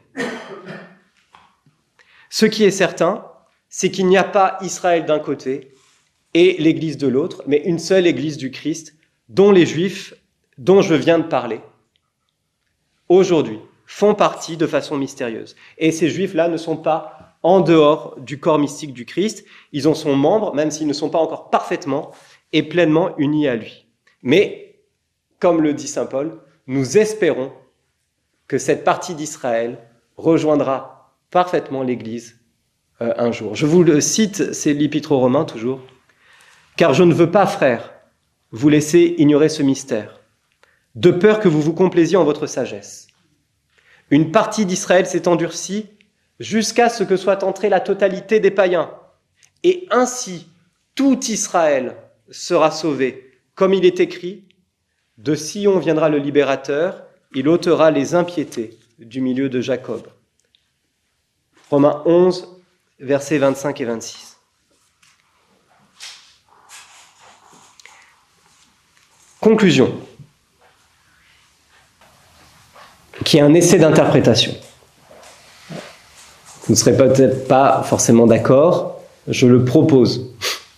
Ce qui est certain, c'est qu'il n'y a pas Israël d'un côté et l'Église de l'autre, mais une seule Église du Christ, dont les Juifs, dont je viens de parler, aujourd'hui, font partie de façon mystérieuse. Et ces Juifs-là ne sont pas en dehors du corps mystique du Christ, ils en sont membres, même s'ils ne sont pas encore parfaitement et pleinement unis à lui. Mais, comme le dit saint Paul, nous espérons que cette partie d'Israël rejoindra parfaitement l'Église euh, un jour. Je vous le cite, c'est l'Épître aux Romains toujours. « Car je ne veux pas, frères, vous laisser ignorer ce mystère, de peur que vous vous complaisiez en votre sagesse. Une partie d'Israël s'est endurcie jusqu'à ce que soit entrée la totalité des païens. Et ainsi, tout Israël sera sauvé. Comme il est écrit, de Sion viendra le libérateur, il ôtera les impiétés du milieu de Jacob. » Romains onze, versets vingt-cinq et vingt-six. Conclusion, qui est un essai d'interprétation. Vous ne serez peut-être pas forcément d'accord, je le propose.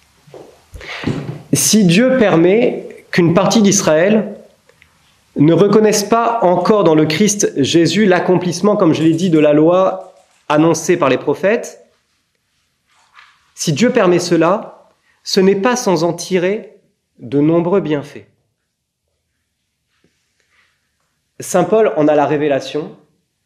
Si Dieu permet qu'une partie d'Israël ne reconnaisse pas encore dans le Christ Jésus l'accomplissement, comme je l'ai dit, de la loi annoncée par les prophètes, si Dieu permet cela, ce n'est pas sans en tirer de nombreux bienfaits. Saint Paul en a la révélation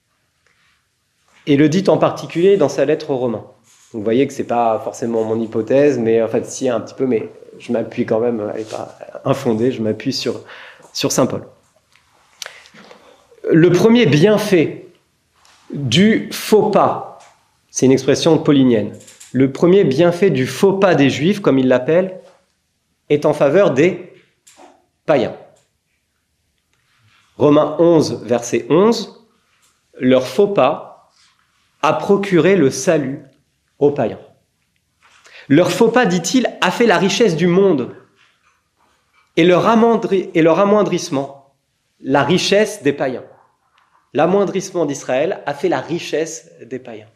et le dit en particulier dans sa lettre aux Romains. Vous voyez que ce n'est pas forcément mon hypothèse, mais en fait, si, un petit peu, mais je m'appuie quand même, elle n'est pas infondée, je m'appuie sur, sur Saint Paul. Le premier bienfait du faux pas, c'est une expression paulinienne, le premier bienfait du faux pas des Juifs, comme il l'appelle, est en faveur des païens. Romains onze, verset onze, leur faux pas a procuré le salut aux païens. Leur faux pas, dit-il, a fait la richesse du monde et leur, amoindri- et leur amoindrissement, la richesse des païens. L'amoindrissement d'Israël a fait la richesse des païens.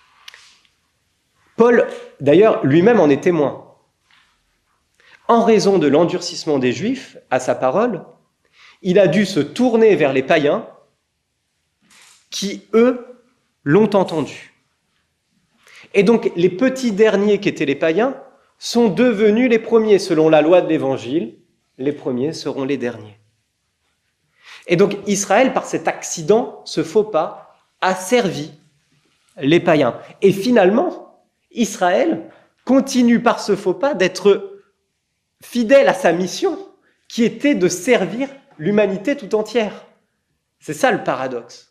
Paul, d'ailleurs, lui-même en est témoin. En raison de l'endurcissement des Juifs à sa parole, il a dû se tourner vers les païens qui, eux, l'ont entendu. Et donc, les petits derniers qui étaient les païens sont devenus les premiers. Selon la loi de l'Évangile, les premiers seront les derniers. Et donc, Israël, par cet accident, ce faux pas, a servi les païens. Et finalement, Israël continue par ce faux pas d'être fidèle à sa mission, qui était de servir l'humanité tout entière. C'est ça le paradoxe.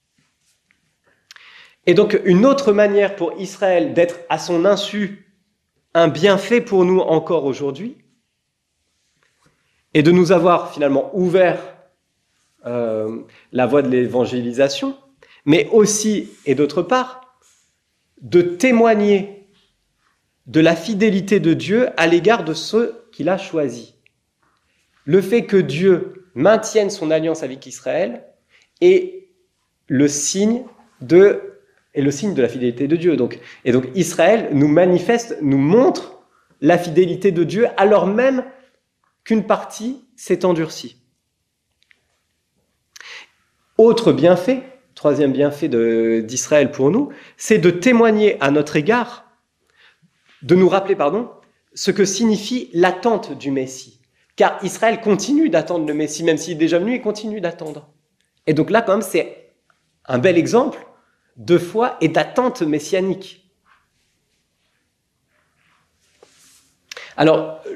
Et donc, une autre manière pour Israël d'être à son insu un bienfait pour nous encore aujourd'hui, et de nous avoir finalement ouvert euh, la voie de l'évangélisation, mais aussi, et d'autre part, de témoigner de la fidélité de Dieu à l'égard de ceux qu'il a choisis. Le fait que Dieu maintienne son alliance avec Israël est le signe de, est le signe de la fidélité de Dieu. Donc, et donc Israël nous manifeste, nous montre la fidélité de Dieu alors même qu'une partie s'est endurcie. Autre bienfait, troisième bienfait de, d'Israël pour nous, c'est de témoigner à notre égard, de nous rappeler, pardon, ce que signifie l'attente du Messie. Car Israël continue d'attendre le Messie, même s'il est déjà venu, il continue d'attendre. Et donc là, quand même, c'est un bel exemple de foi et d'attente messianique. Alors,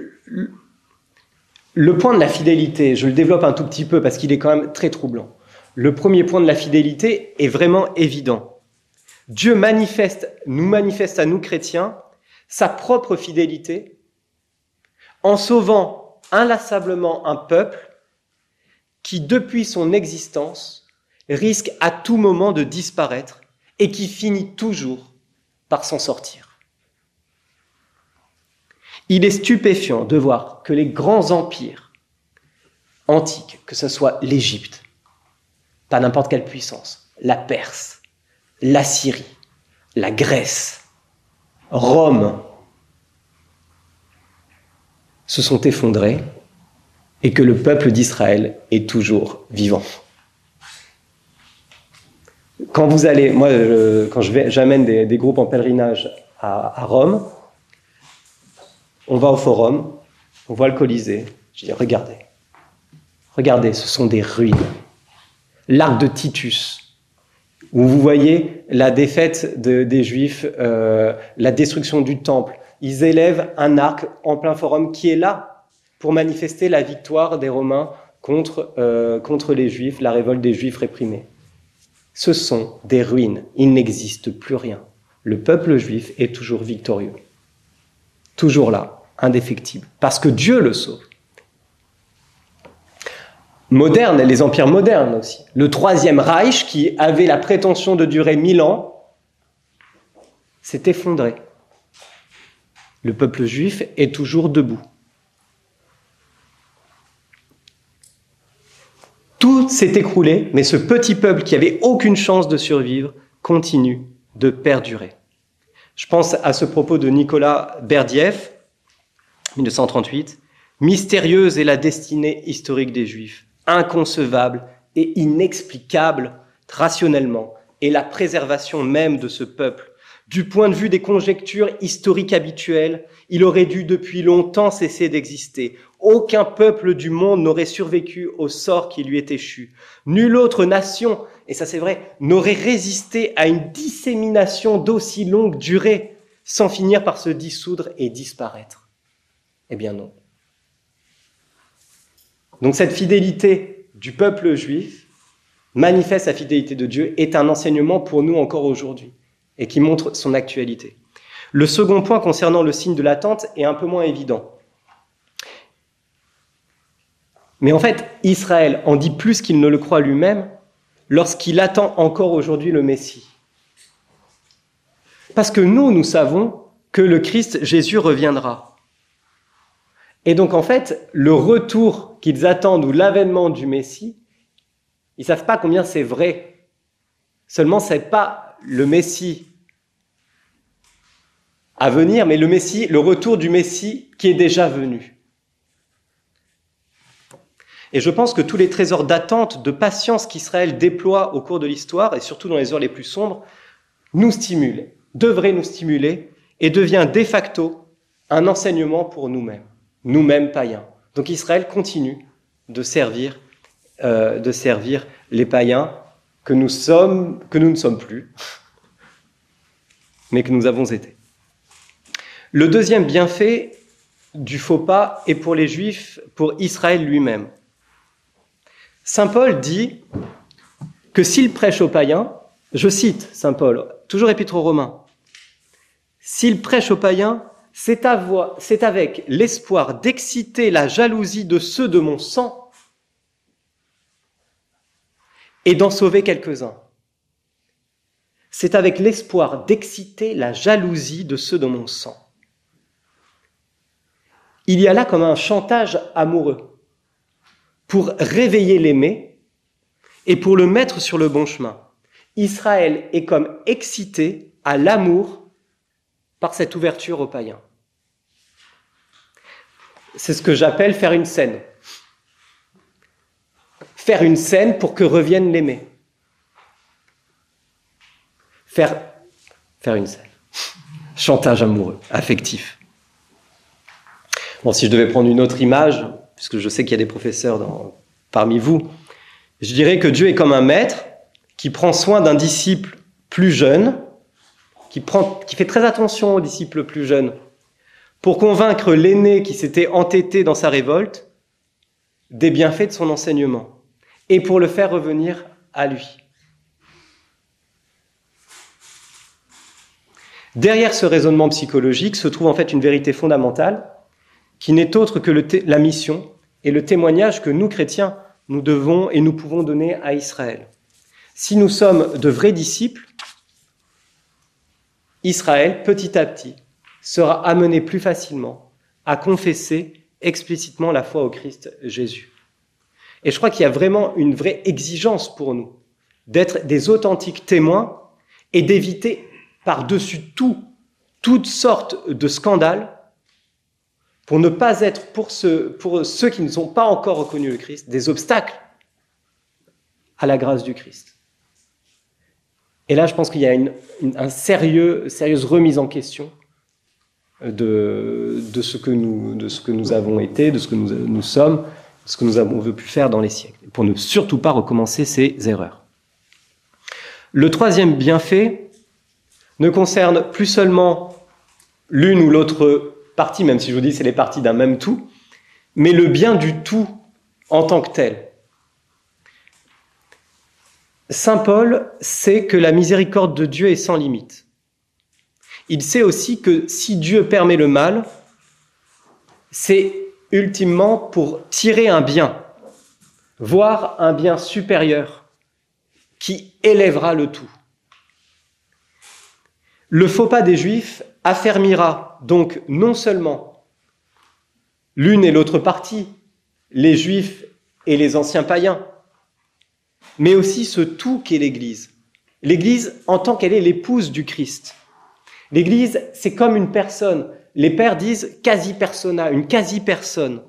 le point de la fidélité, je le développe un tout petit peu parce qu'il est quand même très troublant. Le premier point de la fidélité est vraiment évident. Dieu manifeste, nous manifeste à nous chrétiens sa propre fidélité en sauvant inlassablement un peuple qui, depuis son existence, risque à tout moment de disparaître et qui finit toujours par s'en sortir. Il est stupéfiant de voir que les grands empires antiques, que ce soit l'Égypte, pas n'importe quelle puissance, la Perse, la Syrie, la Grèce, Rome, se sont effondrés et que le peuple d'Israël est toujours vivant. Quand vous allez, moi, je, quand je vais, j'amène des, des groupes en pèlerinage à, à Rome, on va au forum, on voit le Colisée, je dis regardez, regardez, ce sont des ruines. L'arc de Titus, où vous voyez la défaite de, des Juifs, euh, la destruction du temple. Ils élèvent un arc en plein forum qui est là pour manifester la victoire des Romains contre, euh, contre les Juifs, la révolte des Juifs réprimés. Ce sont des ruines, il n'existe plus rien. Le peuple juif est toujours victorieux, toujours là, indéfectible, parce que Dieu le sauve. Moderne, les empires modernes aussi. Le Troisième Reich, qui avait la prétention de durer mille ans, s'est effondré. Le peuple juif est toujours debout. Tout s'est écroulé, mais ce petit peuple qui avait aucune chance de survivre continue de perdurer. Je pense à ce propos de Nicolas Berdiev, dix-neuf cent trente-huit. « Mystérieuse est la destinée historique des Juifs. Inconcevable et inexplicable rationnellement, et la préservation même de ce peuple. Du point de vue des conjectures historiques habituelles, il aurait dû depuis longtemps cesser d'exister. Aucun peuple du monde n'aurait survécu au sort qui lui est échu. Nulle autre nation, et ça c'est vrai, n'aurait résisté à une dissémination d'aussi longue durée, sans finir par se dissoudre et disparaître. » Eh bien non. Donc cette fidélité du peuple juif manifeste la fidélité de Dieu, est un enseignement pour nous encore aujourd'hui et qui montre son actualité. Le second point concernant le signe de l'attente est un peu moins évident. Mais en fait, Israël en dit plus qu'il ne le croit lui-même lorsqu'il attend encore aujourd'hui le Messie. Parce que nous, nous savons que le Christ Jésus reviendra. Et donc en fait, le retour qu'ils attendent ou l'avènement du Messie, ils ne savent pas combien c'est vrai. Seulement, ce n'est pas le Messie à venir, mais le Messie, le retour du Messie qui est déjà venu. Et je pense que tous les trésors d'attente, de patience qu'Israël déploie au cours de l'histoire, et surtout dans les heures les plus sombres, nous stimulent, devraient nous stimuler, et devient de facto un enseignement pour nous-mêmes, nous-mêmes païens. Donc Israël continue de servir, euh, de servir les païens que nous sommes, que nous ne sommes plus, mais que nous avons été. Le deuxième bienfait du faux pas est pour les Juifs, pour Israël lui-même. Saint Paul dit que s'il prêche aux païens, je cite Saint Paul, toujours épître aux Romains, s'il prêche aux païens, c'est, avoir, c'est avec l'espoir d'exciter la jalousie de ceux de mon sang et d'en sauver quelques-uns. C'est avec l'espoir d'exciter la jalousie de ceux de mon sang. Il y a là comme un chantage amoureux pour réveiller l'aimé et pour le mettre sur le bon chemin. Israël est comme excité à l'amour par cette ouverture aux païens. C'est ce que j'appelle faire une scène. Faire une scène pour que revienne l'aimé. Faire, faire une scène. Chantage amoureux, affectif. Bon, si je devais prendre une autre image, puisque je sais qu'il y a des professeurs dans, parmi vous, je dirais que Dieu est comme un maître qui prend soin d'un disciple plus jeune, qui, prend, qui fait très attention aux disciples plus jeunes, pour convaincre l'aîné qui s'était entêté dans sa révolte des bienfaits de son enseignement, et pour le faire revenir à lui. Derrière ce raisonnement psychologique se trouve en fait une vérité fondamentale qui n'est autre que le té- la mission et le témoignage que nous, chrétiens, nous devons et nous pouvons donner à Israël. Si nous sommes de vrais disciples, Israël, petit à petit, sera amené plus facilement à confesser explicitement la foi au Christ Jésus. Et je crois qu'il y a vraiment une vraie exigence pour nous d'être des authentiques témoins et d'éviter par-dessus tout toutes sortes de scandales pour ne pas être, pour ceux, pour ceux qui ne sont pas encore reconnus le Christ, des obstacles à la grâce du Christ. Et là, je pense qu'il y a une, une un sérieux, sérieuse remise en question de, de, ce que nous, de ce que nous avons été, de ce que nous, nous sommes, de ce que nous avons pu faire dans les siècles, pour ne surtout pas recommencer ces erreurs. Le troisième bienfait ne concerne plus seulement l'une ou l'autre partie, même si je vous dis c'est les parties d'un même tout, mais le bien du tout en tant que tel. Saint Paul sait que la miséricorde de Dieu est sans limite. Il sait aussi que si Dieu permet le mal, c'est ultimement pour tirer un bien, voire un bien supérieur, qui élèvera le tout. Le faux pas des Juifs affermira donc non seulement l'une et l'autre partie, les Juifs et les anciens païens, mais aussi ce tout qu'est l'Église. L'Église en tant qu'elle est l'épouse du Christ. L'Église, c'est comme une personne. Les pères disent quasi persona, une quasi-personne.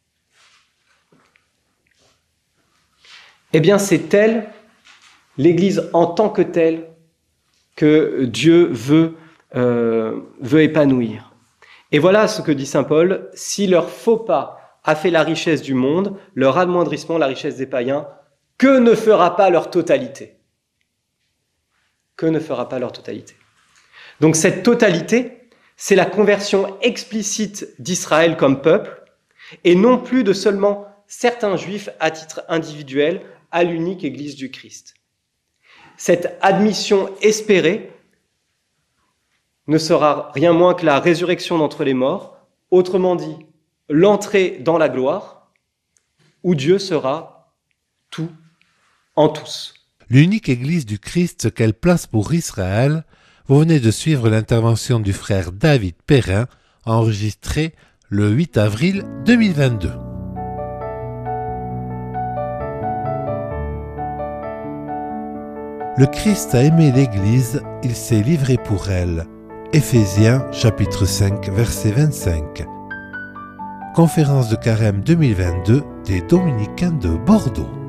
Eh bien, c'est elle, l'Église en tant que telle, que Dieu veut, euh, veut épanouir. Et voilà ce que dit saint Paul, si leur faux pas a fait la richesse du monde, leur amoindrissement, la richesse des païens, que ne fera pas leur totalité ? Que ne fera pas leur totalité ? Donc cette totalité, c'est la conversion explicite d'Israël comme peuple, et non plus de seulement certains juifs à titre individuel à l'unique Église du Christ. Cette admission espérée ne sera rien moins que la résurrection d'entre les morts, autrement dit, l'entrée dans la gloire, où Dieu sera tout en tous. L'unique Église du Christ, quelle place pour Israël? Vous venez de suivre l'intervention du frère David Perrin, enregistrée le huit avril deux mille vingt-deux. Le Christ a aimé l'Église, il s'est livré pour elle. Éphésiens chapitre cinq, verset vingt-cinq. Conférence de Carême deux mille vingt-deux des Dominicains de Bordeaux.